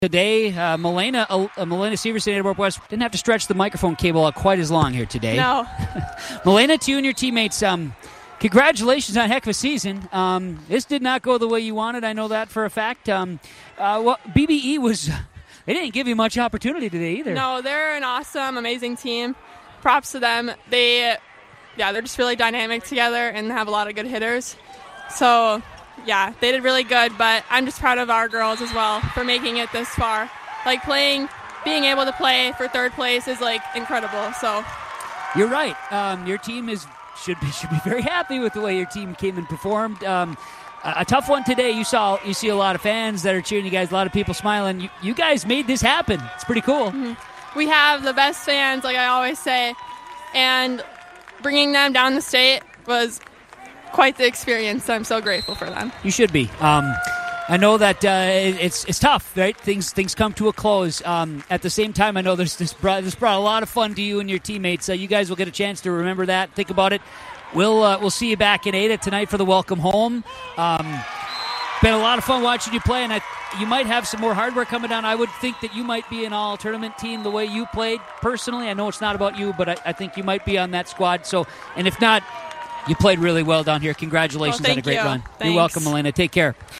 Today, Milena Severson, Ada Northwest, didn't have to stretch the microphone cable out quite as long here today. No. Milena, to you and your teammates, congratulations on a heck of a season. This did not go the way you wanted. I know that for a fact. BBE was, they didn't give you much opportunity today either. No, they're an awesome, amazing team. Props to them. They're just really dynamic together and have a lot of good hitters. So, yeah, they did really good, but I'm just proud of our girls as well for making it this far. Being able to play for third place is, incredible. So, you're right. Your team should be very happy with the way your team came and performed. A tough one today. You see a lot of fans that are cheering you guys, a lot of people smiling. You guys made this happen. It's pretty cool. Mm-hmm. We have the best fans, like I always say, and bringing them down the state was quite the experience. I'm so grateful for them. You should be. I know that it's tough, right? Things come to a close. At the same time, I know this brought a lot of fun to you and your teammates. You guys will get a chance to remember that. Think about it. We'll see you back in Ada tonight for the welcome home. Been a lot of fun watching you play, and you might have some more hardware coming down. I would think that you might be an all-tournament team the way you played personally. I know it's not about you, but I think you might be on that squad. So, and if not, you played really well down here. Congratulations on a great run. Thanks. You're welcome, Milena. Take care.